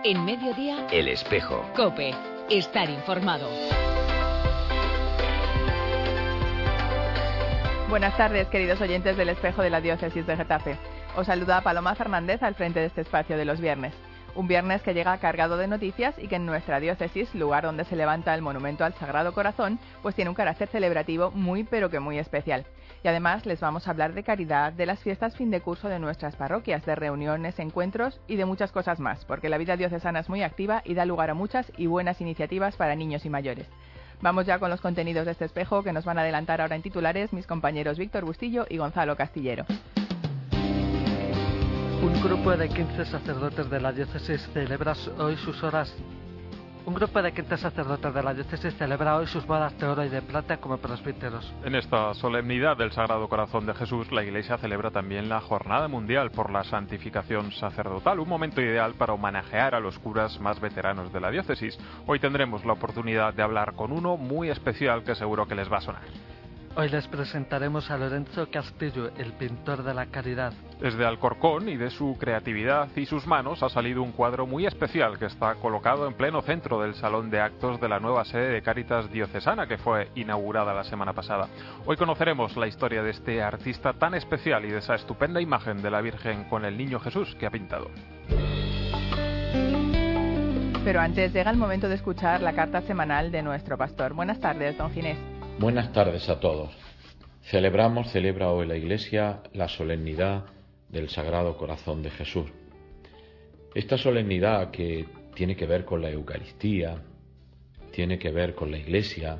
En Mediodía, El Espejo. COPE. Estar informado. Buenas tardes, queridos oyentes del Espejo de la Diócesis de Getafe. Os saluda Paloma Fernández al frente de este espacio de los viernes. Un viernes que llega cargado de noticias y que en nuestra diócesis, lugar donde se levanta el monumento al Sagrado Corazón, pues tiene un carácter celebrativo muy pero que muy especial. Y además les vamos a hablar de caridad, de las fiestas fin de curso de nuestras parroquias, de reuniones, encuentros y de muchas cosas más, porque la vida diocesana es muy activa y da lugar a muchas y buenas iniciativas para niños y mayores. Vamos ya con los contenidos de este espejo que nos van a adelantar ahora en titulares mis compañeros Víctor Bustillo y Gonzalo Castillero. Un grupo de 15 sacerdotes de la diócesis celebra hoy sus bodas de oro y de plata como presbíteros. En esta solemnidad del Sagrado Corazón de Jesús, la Iglesia celebra también la Jornada Mundial por la Santificación Sacerdotal, un momento ideal para homenajear a los curas más veteranos de la diócesis. Hoy tendremos la oportunidad de hablar con uno muy especial que seguro que les va a sonar. Hoy les presentaremos a Lorenzo Castillo, el pintor de la caridad. Desde Alcorcón y de su creatividad y sus manos ha salido un cuadro muy especial que está colocado en pleno centro del Salón de Actos de la nueva sede de Cáritas Diocesana que fue inaugurada la semana pasada. Hoy conoceremos la historia de este artista tan especial y de esa estupenda imagen de la Virgen con el Niño Jesús que ha pintado. Pero antes llega el momento de escuchar la carta semanal de nuestro pastor. Buenas tardes, don Ginés. Buenas tardes a todos. Celebra hoy la Iglesia la solemnidad del Sagrado Corazón de Jesús. Esta solemnidad que tiene que ver con la Eucaristía, tiene que ver con la Iglesia,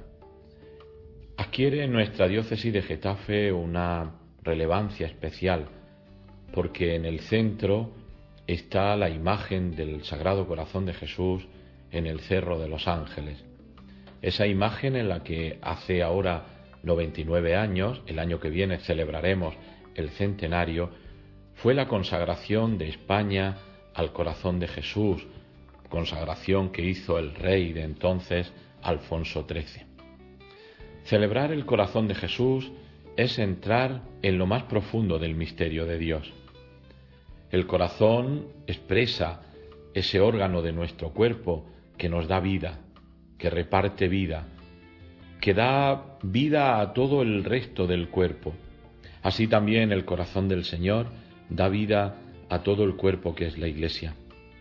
adquiere en nuestra diócesis de Getafe una relevancia especial, porque en el centro está la imagen del Sagrado Corazón de Jesús en el Cerro de los Ángeles. Esa imagen en la que hace ahora 99 años, el año que viene celebraremos el centenario, fue la consagración de España al Corazón de Jesús, consagración que hizo el rey de entonces, Alfonso XIII. Celebrar el Corazón de Jesús es entrar en lo más profundo del misterio de Dios. El corazón expresa ese órgano de nuestro cuerpo que nos da vida, que reparte vida, que da vida a todo el resto del cuerpo. Así también el corazón del Señor da vida a todo el cuerpo que es la Iglesia.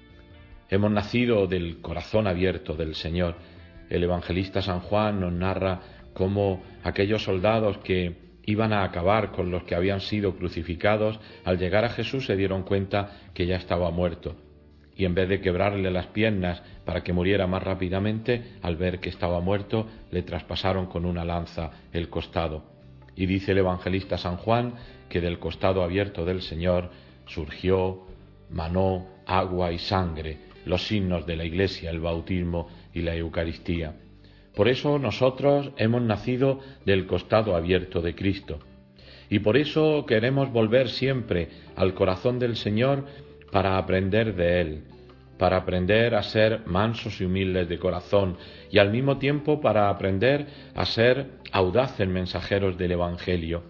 Hemos nacido del corazón abierto del Señor. El evangelista San Juan nos narra cómo aquellos soldados que iban a acabar con los que habían sido crucificados, al llegar a Jesús se dieron cuenta que ya estaba muerto. Y en vez de quebrarle las piernas para que muriera más rápidamente, al ver que estaba muerto, le traspasaron con una lanza el costado. Y dice el evangelista San Juan que del costado abierto del Señor surgió, manó agua y sangre, los signos de la Iglesia, el bautismo y la Eucaristía. Por eso nosotros hemos nacido del costado abierto de Cristo. Y por eso queremos volver siempre al corazón del Señor para aprender de Él, para aprender a ser mansos y humildes de corazón y al mismo tiempo para aprender a ser audaces mensajeros del Evangelio.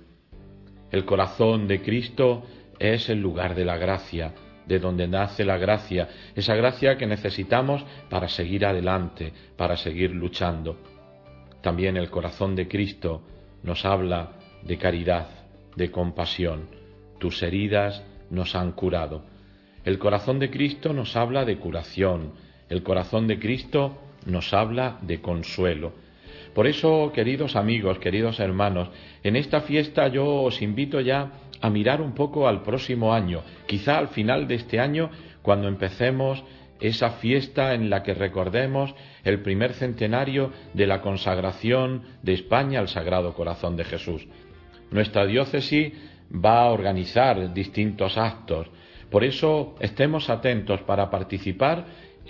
El corazón de Cristo es el lugar de la gracia, de donde nace la gracia, esa gracia que necesitamos para seguir adelante, para seguir luchando. También el corazón de Cristo nos habla de caridad, de compasión. Tus heridas nos han curado. El corazón de Cristo nos habla de curación, el corazón de Cristo nos habla de consuelo. Por eso, queridos amigos, queridos hermanos, en esta fiesta yo os invito ya a mirar un poco al próximo año, quizá al final de este año, cuando empecemos esa fiesta en la que recordemos el primer centenario de la consagración de España al Sagrado Corazón de Jesús. Nuestra diócesis va a organizar distintos actos. Por eso estemos atentos para participar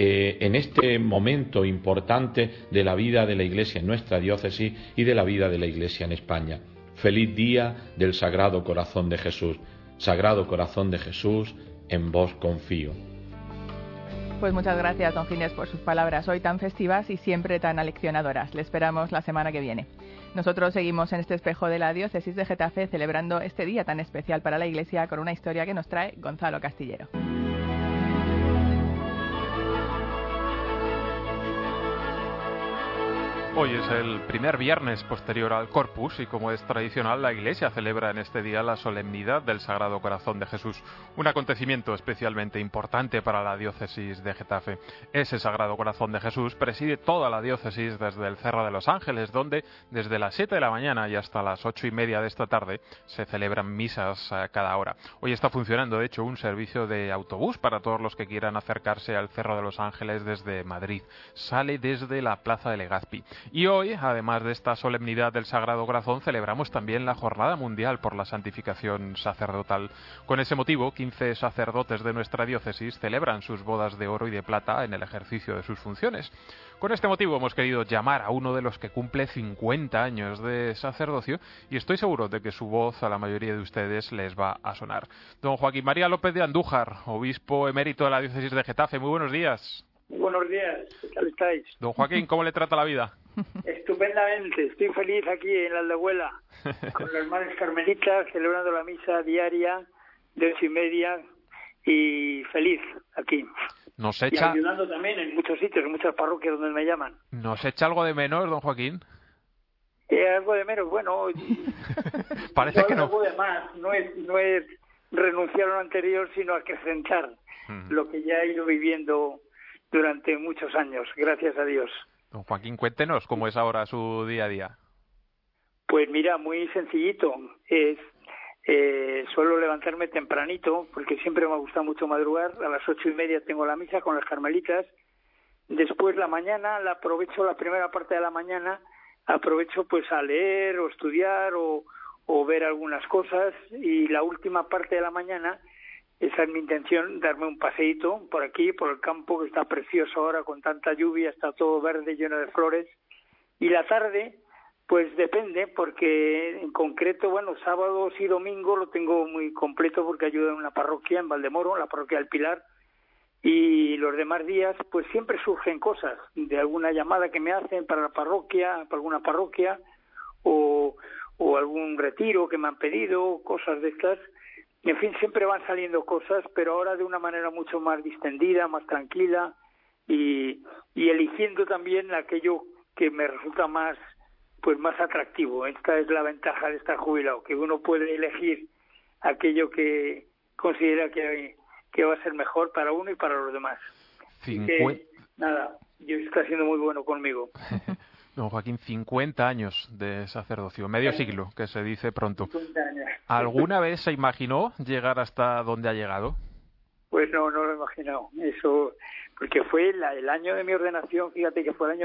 en este momento importante de la vida de la Iglesia en nuestra diócesis y de la vida de la Iglesia en España. Feliz día del Sagrado Corazón de Jesús. Sagrado Corazón de Jesús, en vos confío. Pues muchas gracias, don Ginés, por sus palabras hoy tan festivas y siempre tan aleccionadoras. Le esperamos la semana que viene. Nosotros seguimos en este espejo de la Diócesis de Getafe celebrando este día tan especial para la Iglesia con una historia que nos trae Gonzalo Castillero. Hoy es el primer viernes posterior al Corpus y, como es tradicional, la Iglesia celebra en este día la solemnidad del Sagrado Corazón de Jesús, un acontecimiento especialmente importante para la diócesis de Getafe. Ese Sagrado Corazón de Jesús preside toda la diócesis desde el Cerro de los Ángeles, donde desde las 7 de la mañana y hasta las 8:30 de esta tarde se celebran misas cada hora. Hoy está funcionando, de hecho, un servicio de autobús para todos los que quieran acercarse al Cerro de los Ángeles desde Madrid. Sale desde la Plaza de Legazpi. Y hoy, además de esta solemnidad del Sagrado Corazón, celebramos también la Jornada Mundial por la Santificación Sacerdotal. Con ese motivo, 15 sacerdotes de nuestra diócesis celebran sus bodas de oro y de plata en el ejercicio de sus funciones. Con este motivo hemos querido llamar a uno de los que cumple 50 años de sacerdocio y estoy seguro de que su voz a la mayoría de ustedes les va a sonar. Don Joaquín María López de Andújar, obispo emérito de la diócesis de Getafe. Muy buenos días. Muy buenos días, ¿qué tal estáis? Don Joaquín, ¿cómo le trata la vida? Estupendamente, estoy feliz aquí en la Aldehuela, con las madres carmelitas, celebrando la misa diaria de 8:30 y feliz aquí. Nos Y echa... ayudando también en muchos sitios, en muchas parroquias donde me llaman. ¿Nos echa algo de menos, don Joaquín? Algo de menos, bueno, Parece que no. Algo de más, no es renunciar a lo anterior, sino acrecentar lo que ya he ido viviendo durante muchos años, gracias a Dios. Don Joaquín, cuéntenos cómo es ahora su día a día. Pues mira, muy sencillito. Suelo levantarme tempranito, porque siempre me gusta mucho madrugar. A las 8:30 tengo la misa con las carmelitas. Después la mañana la aprovecho, la primera parte de la mañana, aprovecho pues a leer o estudiar o ver algunas cosas. Y la última parte de la mañana, esa es mi intención, darme un paseíto por aquí, por el campo, que está precioso ahora con tanta lluvia, está todo verde, lleno de flores. Y la tarde, pues depende, porque en concreto, bueno, sábados y domingos lo tengo muy completo porque ayudo en una parroquia en Valdemoro, la parroquia del Pilar. Y los demás días, pues siempre surgen cosas, de alguna llamada que me hacen para la parroquia, para alguna parroquia, o algún retiro que me han pedido, cosas de estas. En fin, siempre van saliendo cosas, pero ahora de una manera mucho más distendida, más tranquila y eligiendo también aquello que me resulta más atractivo. Esta es la ventaja de estar jubilado, que uno puede elegir aquello que considera que va a ser mejor para uno y para los demás. Nada, Dios está siendo muy bueno conmigo. Don Joaquín, 50 años de sacerdocio, medio siglo, que se dice pronto. 50 años. ¿Alguna vez se imaginó llegar hasta donde ha llegado? Pues no lo he imaginado. Eso, porque fue el año de mi ordenación, fíjate que fue el año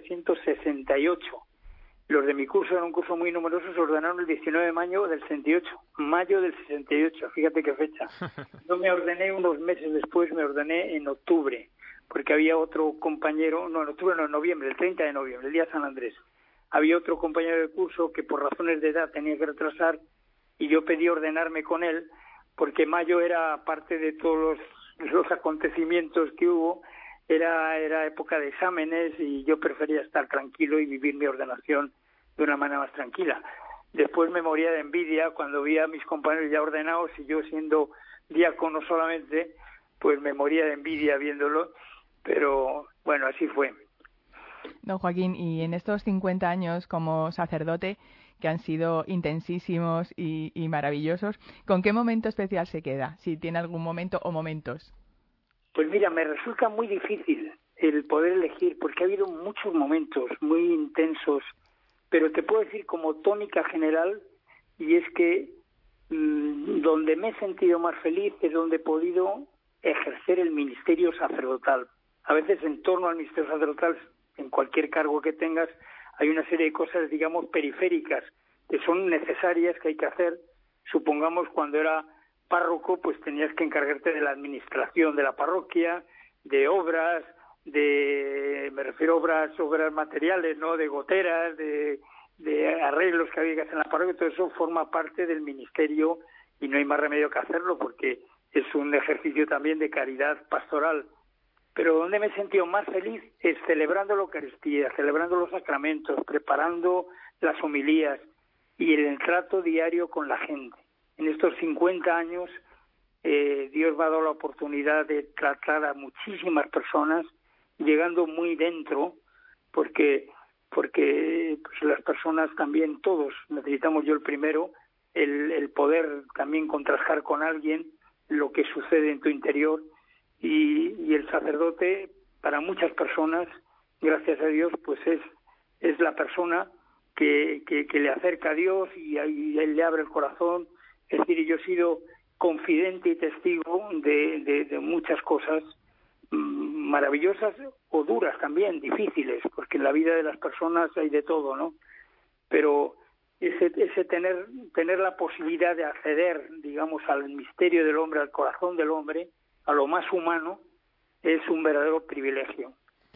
1968. Los de mi curso, era un curso muy numeroso, se ordenaron el 19 de mayo del 68. Mayo del 68, fíjate qué fecha. Yo me ordené unos meses después, me ordené en octubre, porque había otro compañero, no en octubre, no en noviembre, el 30 de noviembre, el día de San Andrés. Había otro compañero de curso que por razones de edad tenía que retrasar y yo pedí ordenarme con él, porque mayo era parte de todos los acontecimientos que hubo, era época de exámenes y yo prefería estar tranquilo y vivir mi ordenación de una manera más tranquila. Después me moría de envidia cuando vi a mis compañeros ya ordenados y yo siendo diácono solamente, pues me moría de envidia viéndolo, pero bueno, así fue. Don Joaquín, y en estos 50 años como sacerdote, que han sido intensísimos y maravillosos, ¿con qué momento especial se queda? Si tiene algún momento o momentos. Pues mira, me resulta muy difícil el poder elegir, porque ha habido muchos momentos muy intensos, pero te puedo decir como tónica general, y es que donde me he sentido más feliz es donde he podido ejercer el ministerio sacerdotal. A veces en torno al ministerio sacerdotal, en cualquier cargo que tengas, hay una serie de cosas, digamos, periféricas, que son necesarias, que hay que hacer. Supongamos cuando era párroco, pues tenías que encargarte de la administración de la parroquia, de obras, me refiero a obras materiales, ¿no? De goteras, de arreglos que había que hacer en la parroquia, todo eso forma parte del ministerio y no hay más remedio que hacerlo porque es un ejercicio también de caridad pastoral. Pero donde me he sentido más feliz es celebrando la Eucaristía, celebrando los sacramentos, preparando las homilías y el trato diario con la gente. En estos 50 años Dios me ha dado la oportunidad de tratar a muchísimas personas, llegando muy dentro, porque porque pues, las personas también, todos necesitamos, yo el primero, el poder también contrastar con alguien lo que sucede en tu interior, y el sacerdote para muchas personas, gracias a Dios, pues es la persona que le acerca a Dios y él le abre el corazón. Es decir, yo he sido confidente y testigo de muchas cosas maravillosas o duras también, difíciles, porque en la vida de las personas hay de todo, ¿no? Pero ese tener la posibilidad de acceder, digamos, al misterio del hombre, al corazón del hombre, a lo más humano, es un verdadero privilegio.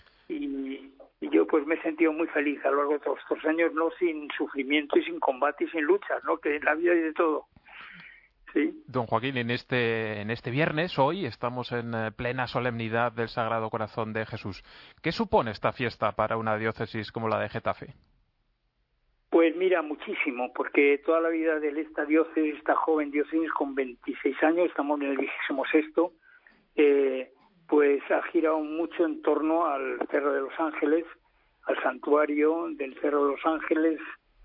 Y yo pues me he sentido muy feliz a lo largo de todos estos años, no sin sufrimiento y sin combate y sin luchas, ¿no? Que en la vida hay de todo. Sí. Don Joaquín, en este viernes, hoy, estamos en plena solemnidad del Sagrado Corazón de Jesús. ¿Qué supone esta fiesta para una diócesis como la de Getafe? Pues mira, muchísimo, porque toda la vida de esta diócesis, esta joven diócesis con 26 años, estamos en el 26º, pues ha girado mucho en torno al Cerro de los Ángeles, al santuario del Cerro de los Ángeles,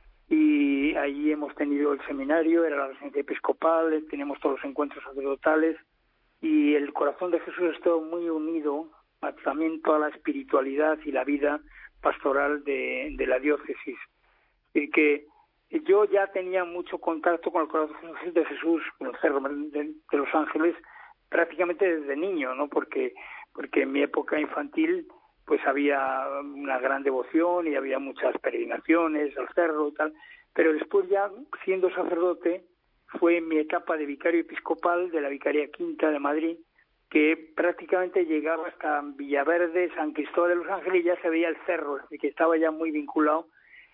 y allí hemos tenido el seminario, era la residencia episcopal, tenemos todos los encuentros sacerdotales, y el corazón de Jesús ha estado muy unido a también toda la espiritualidad y la vida pastoral de la diócesis. Y que yo ya tenía mucho contacto con el corazón de Jesús, con el Cerro de los Ángeles, prácticamente desde niño, ¿no? Porque en mi época infantil pues había una gran devoción y había muchas peregrinaciones al cerro y tal, pero después ya siendo sacerdote fue en mi etapa de vicario episcopal de la Vicaría Quinta de Madrid, que prácticamente llegaba hasta Villaverde, San Cristóbal de los Ángeles, y ya se veía el cerro, así que estaba ya muy vinculado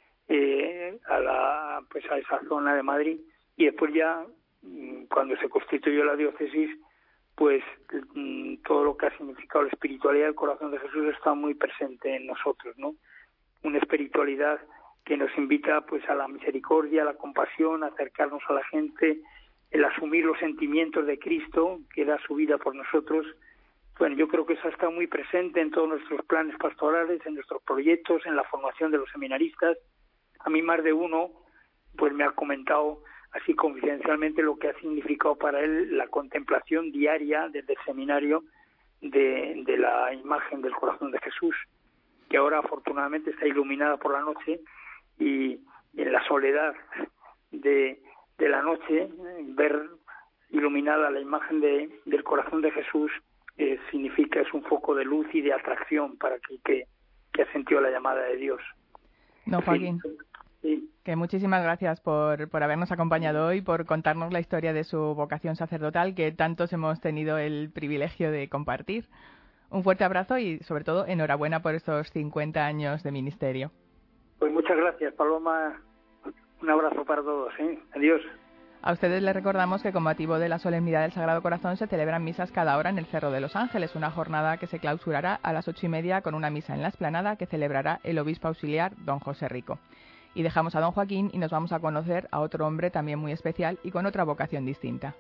a esa zona de Madrid. Y después ya cuando se constituyó la diócesis, pues todo lo que ha significado la espiritualidad del corazón de Jesús está muy presente en nosotros, ¿no? Una espiritualidad que nos invita pues a la misericordia, a la compasión, a acercarnos a la gente, el asumir los sentimientos de Cristo que da su vida por nosotros. Bueno, yo creo que eso está muy presente en todos nuestros planes pastorales, en nuestros proyectos, en la formación de los seminaristas. A mí más de uno pues me ha comentado así confidencialmente lo que ha significado para él la contemplación diaria desde el seminario de la imagen del corazón de Jesús, que ahora afortunadamente está iluminada por la noche, y en la soledad de la noche ver iluminada la imagen del corazón de Jesús significa, es un foco de luz y de atracción para aquel que ha sentido la llamada de Dios. No, Joaquín. Sí. Que muchísimas gracias por habernos acompañado hoy, por contarnos la historia de su vocación sacerdotal que tantos hemos tenido el privilegio de compartir. Un fuerte abrazo y, sobre todo, enhorabuena por estos 50 años de ministerio. Pues muchas gracias, Paloma. Un abrazo para todos, ¿eh? Adiós. A ustedes les recordamos que con motivo de la solemnidad del Sagrado Corazón se celebran misas cada hora en el Cerro de los Ángeles, una jornada que se clausurará a las 8:30 con una misa en la explanada que celebrará el obispo auxiliar don José Rico. Y dejamos a don Joaquín y nos vamos a conocer a otro hombre también muy especial y con otra vocación distinta.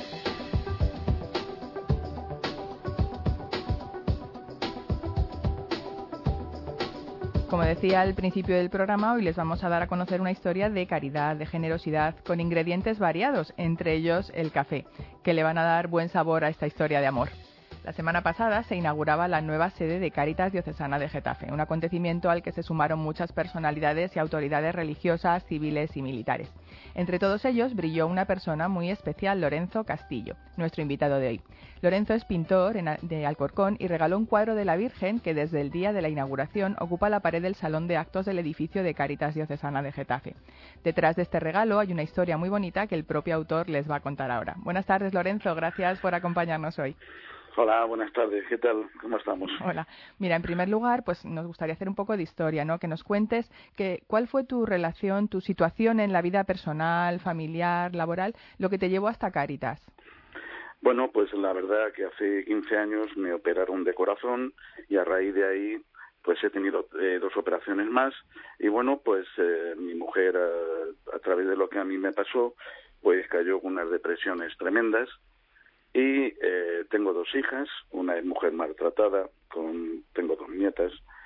Como decía al principio del programa, hoy les vamos a dar a conocer una historia de caridad, de generosidad, con ingredientes variados, entre ellos el café, que le van a dar buen sabor a esta historia de amor. La semana pasada se inauguraba la nueva sede de Cáritas Diocesana de Getafe, un acontecimiento al que se sumaron muchas personalidades y autoridades religiosas, civiles y militares. Entre todos ellos brilló una persona muy especial, Lorenzo Castillo, nuestro invitado de hoy. Lorenzo es pintor de Alcorcón y regaló un cuadro de la Virgen que desde el día de la inauguración ocupa la pared del salón de actos del edificio de Cáritas Diocesana de Getafe. Detrás de este regalo hay una historia muy bonita que el propio autor les va a contar ahora. Buenas tardes, Lorenzo, gracias por acompañarnos hoy. Hola, buenas tardes. ¿Qué tal? ¿Cómo estamos? Hola. Mira, en primer lugar, pues nos gustaría hacer un poco de historia, ¿no? Que nos cuentes cuál fue tu relación, tu situación en la vida personal, familiar, laboral, lo que te llevó hasta Cáritas. Bueno, pues la verdad que hace 15 años me operaron de corazón y a raíz de ahí pues he tenido 2 operaciones más y bueno, pues mi mujer a través de lo que a mí me pasó pues cayó con unas depresiones tremendas. Y tengo 2 hijas, una es mujer maltratada, tengo 2 nietas,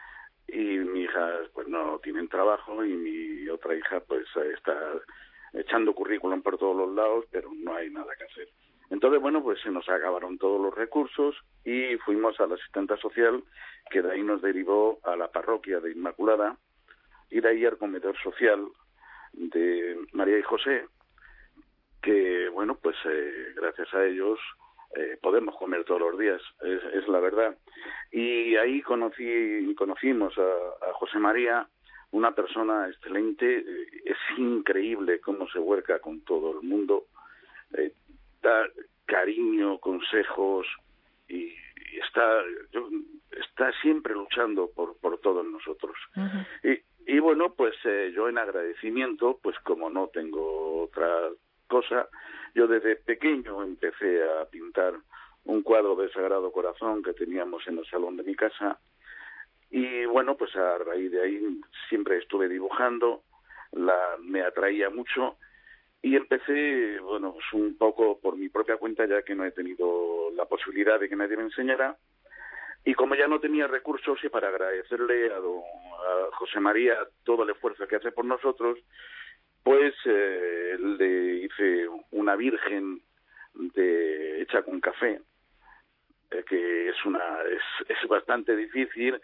y mi hija pues no tienen trabajo y mi otra hija pues está echando currículum por todos los lados, pero no hay nada que hacer. Entonces, bueno, pues se nos acabaron todos los recursos y fuimos a la asistenta social, que de ahí nos derivó a la parroquia de Inmaculada y de ahí al comedor social de María y José, que, bueno, pues gracias a ellos podemos comer todos los días, es la verdad. Y ahí conocimos a José María, una persona excelente, es increíble cómo se vuelca con todo el mundo, da cariño, consejos y está siempre luchando por todos nosotros. Uh-huh. Y bueno, pues yo en agradecimiento, pues como no tengo otra cosa, yo desde pequeño empecé a pintar un cuadro del Sagrado Corazón que teníamos en el salón de mi casa y bueno, pues a raíz de ahí siempre estuve dibujando, me atraía mucho y empecé, bueno, pues un poco por mi propia cuenta, ya que no he tenido la posibilidad de que nadie me enseñara. Y como ya no tenía recursos, y para agradecerle a José María todo el esfuerzo que hace por nosotros, pues le hice una virgen hecha con café, que es bastante difícil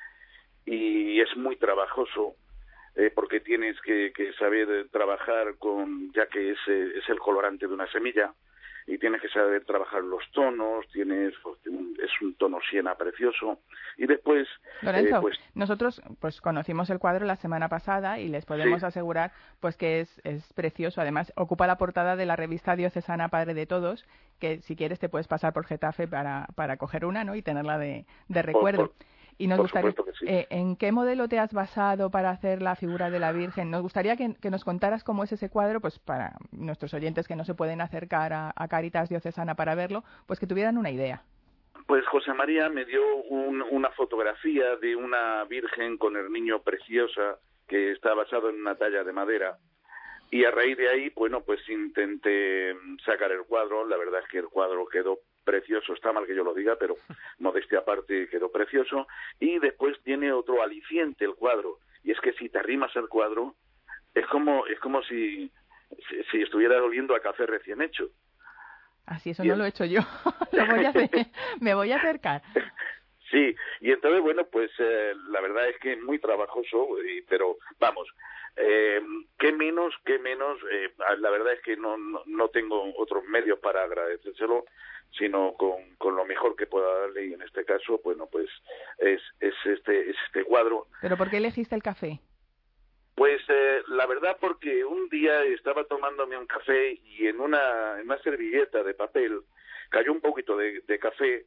y es muy trabajoso, porque tienes que saber trabajar ya que es el colorante de una semilla, y tienes que saber trabajar los tonos, es un tono siena precioso, y después... Lorenzo, nosotros pues conocimos el cuadro la semana pasada y les podemos asegurar pues que es precioso. Además, ocupa la portada de la revista diocesana Padre de Todos, que si quieres te puedes pasar por Getafe para coger una, ¿no? Y tenerla de recuerdo. Y nos gustaría, sí. ¿En qué modelo te has basado para hacer la figura de la Virgen? Nos gustaría que nos contaras cómo es ese cuadro, pues para nuestros oyentes que no se pueden acercar a Cáritas Diocesana para verlo, pues que tuvieran una idea. Pues José María me dio una fotografía de una Virgen con el niño preciosa, que está basado en una talla de madera. Y a raíz de ahí, bueno, pues intenté sacar el cuadro. La verdad es que el cuadro quedó precioso, está mal que yo lo diga, pero modestia aparte quedó precioso. Y después tiene otro aliciente el cuadro, y es que si te arrimas al cuadro, es como si estuviera oliendo a café recién hecho. Así, eso no lo he hecho yo. Lo voy a hacer. Me voy a acercar. Sí, y entonces, bueno, pues la verdad es que es muy trabajoso, pero vamos, qué menos, la verdad es que no tengo otros medios para agradecérselo, sino con lo mejor que pueda darle, y en este caso, bueno, pues es este cuadro. ¿Pero por qué elegiste el café? Pues la verdad porque un día estaba tomándome un café y en una servilleta de papel cayó un poquito de café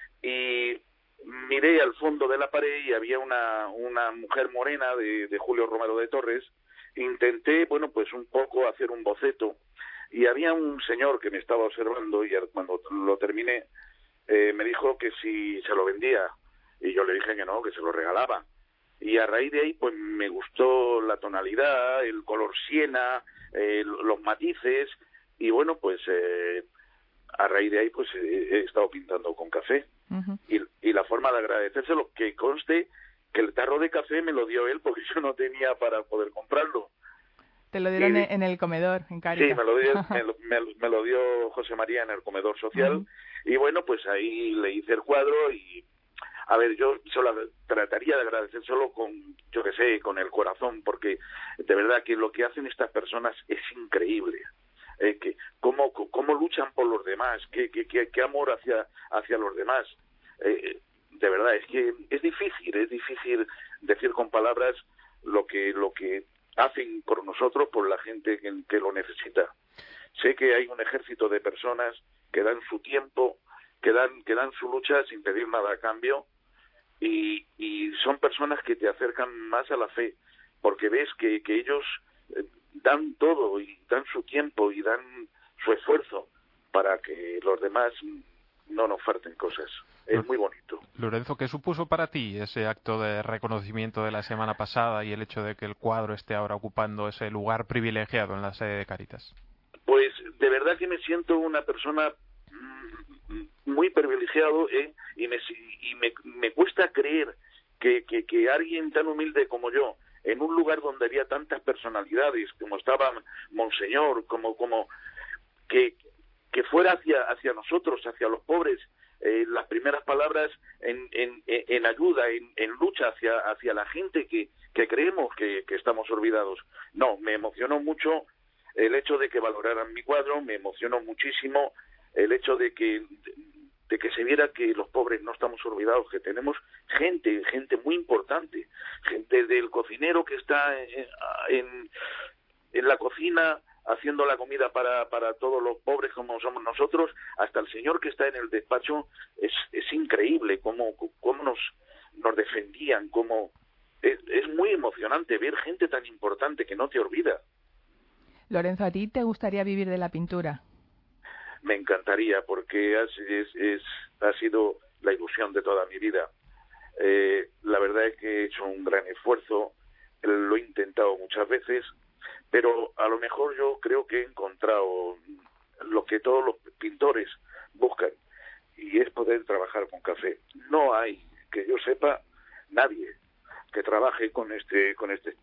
y miré al fondo de la pared y había una mujer morena de Julio Romero de Torres. Intenté, bueno, pues un poco hacer un boceto y había un señor que me estaba observando y cuando lo terminé me dijo que si se lo vendía y yo le dije que no, que se lo regalaba. Y a raíz de ahí, pues me gustó la tonalidad, el color siena, los matices, y bueno, pues a raíz de ahí, pues he estado pintando con café. Uh-huh. Y la forma de agradecérselo, que conste que el tarro de café me lo dio él porque yo no tenía para poder comprarlo. Te lo dieron en el comedor, en Cáritas. Sí, me lo dio José María en el comedor social. Uh-huh. Y bueno, pues ahí le hice el cuadro y... A ver, yo solo trataría de agradecérselo con el corazón, porque de verdad que lo que hacen estas personas es increíble. Que cómo luchan por los demás, qué amor hacia los demás. De verdad, es que es difícil decir con palabras lo que hacen por nosotros, por la gente que lo necesita. Sé que hay un ejército de personas que dan su tiempo, que dan su lucha sin pedir nada a cambio, y son personas que te acercan más a la fe, porque ves que ellos dan todo y dan su tiempo y dan su esfuerzo para que los demás no nos falten cosas. Es muy bonito. Lorenzo, ¿qué supuso para ti ese acto de reconocimiento de la semana pasada y el hecho de que el cuadro esté ahora ocupando ese lugar privilegiado en la sede de Cáritas? Pues de verdad que me siento una persona muy privilegiado, y me cuesta creer que alguien tan humilde como yo, en un lugar donde había tantas personalidades, como estaba Monseñor, como que fuera hacia nosotros, hacia los pobres, las primeras palabras en ayuda, en lucha hacia la gente que creemos que estamos olvidados. No, me emocionó mucho el hecho de que valoraran mi cuadro, me emocionó muchísimo el hecho de que se viera que los pobres no estamos olvidados, que tenemos gente muy importante, gente del cocinero que está en la cocina haciendo la comida para todos los pobres como somos nosotros, hasta el señor que está en el despacho. Es increíble cómo nos defendían, es muy emocionante ver gente tan importante que no te olvida. Lorenzo, ¿a ti te gustaría vivir de la pintura? Me encantaría, porque ha sido la ilusión de toda mi vida. La verdad es que he hecho un gran esfuerzo, lo he intentado muchas veces, pero a lo mejor yo creo que he encontrado lo que todos los pintores buscan, y es poder trabajar con café. No hay, que yo sepa, nadie que trabaje con este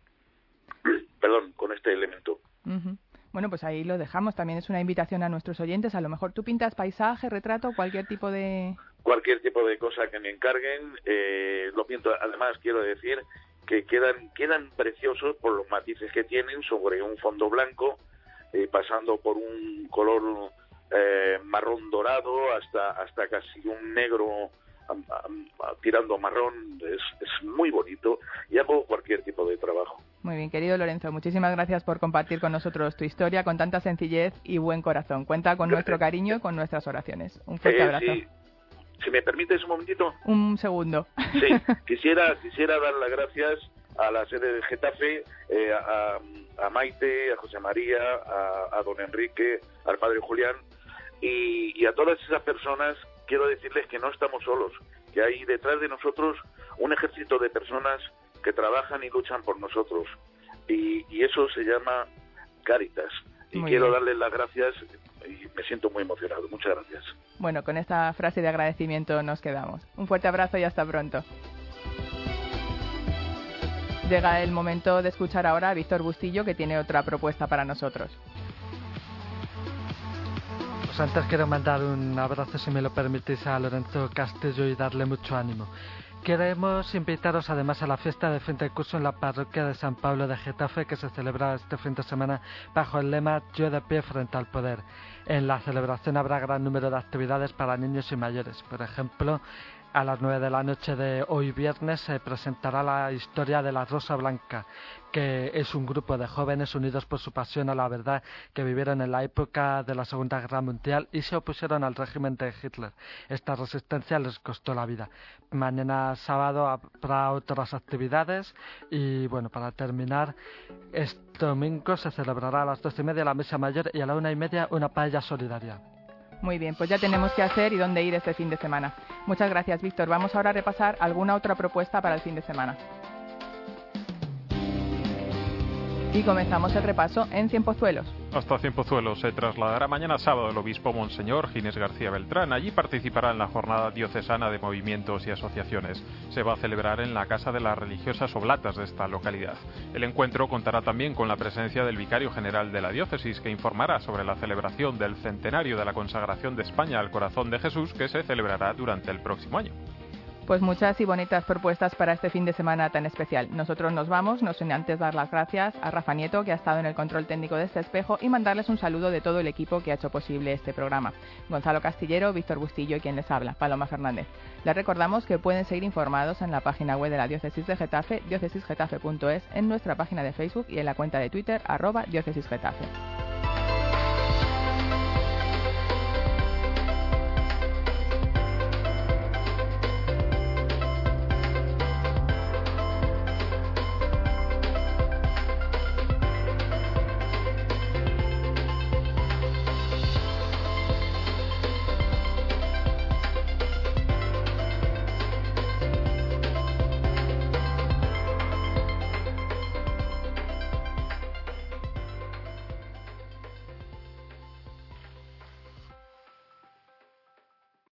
elemento. Uh-huh. Bueno, pues ahí lo dejamos. También es una invitación a nuestros oyentes. A lo mejor tú pintas paisaje, retrato, cualquier tipo de cosa que me encarguen, lo pinto. Además, quiero decir que quedan preciosos por los matices que tienen sobre un fondo blanco, pasando por un color marrón dorado hasta casi un negro tirando marrón. Es muy bonito, y hago cualquier tipo de trabajo. Muy bien, querido Lorenzo, muchísimas gracias por compartir con nosotros tu historia con tanta sencillez y buen corazón. Cuenta con nuestro cariño y con nuestras oraciones. Un fuerte abrazo. Sí. Si me permites un momentito. Un segundo. Sí, quisiera dar las gracias a la sede de Getafe, a Maite, a José María, a don Enrique, al padre Julián, y a todas esas personas. Quiero decirles que no estamos solos, que hay detrás de nosotros un ejército de personas que trabajan y luchan por nosotros, y eso se llama Cáritas. Y quiero darles las gracias, y me siento muy emocionado. Muchas gracias. Bueno, con esta frase de agradecimiento nos quedamos. Un fuerte abrazo y hasta pronto. Llega el momento de escuchar ahora a Víctor Bustillo, que tiene otra propuesta para nosotros. Pues antes quiero mandar un abrazo, si me lo permitís, a Lorenzo Castillo y darle mucho ánimo. Queremos invitaros además a la fiesta de fin de curso en la parroquia de San Pablo de Getafe, que se celebra este fin de semana bajo el lema Yo de pie frente al poder. En la celebración habrá gran número de actividades para niños y mayores. Por ejemplo, a las 9 de la noche de hoy viernes se presentará la historia de la Rosa Blanca, que es un grupo de jóvenes unidos por su pasión a la verdad, que vivieron en la época de la Segunda Guerra Mundial y se opusieron al régimen de Hitler. Esta resistencia les costó la vida. Mañana sábado habrá otras actividades y, bueno, para terminar, este domingo se celebrará a las 12:30 la misa mayor y a la 1:30 una paella solidaria. Muy bien, pues ya tenemos qué hacer y dónde ir este fin de semana. Muchas gracias, Víctor. Vamos ahora a repasar alguna otra propuesta para el fin de semana. Y comenzamos el repaso en Cienpozuelos. Hasta Cienpozuelos se trasladará mañana sábado el obispo Monseñor Ginés García Beltrán. Allí participará en la jornada diocesana de movimientos y asociaciones. Se va a celebrar en la Casa de las Religiosas Oblatas de esta localidad. El encuentro contará también con la presencia del vicario general de la diócesis, que informará sobre la celebración del centenario de la consagración de España al corazón de Jesús, que se celebrará durante el próximo año. Pues muchas y bonitas propuestas para este fin de semana tan especial. Nosotros nos vamos, no sin antes dar las gracias a Rafa Nieto, que ha estado en el control técnico de este espejo, y mandarles un saludo de todo el equipo que ha hecho posible este programa. Gonzalo Castillero, Víctor Bustillo y quien les habla, Paloma Fernández. Les recordamos que pueden seguir informados en la página web de la Diócesis de Getafe, diócesisgetafe.es, en nuestra página de Facebook y en la cuenta de Twitter @diócesisgetafe.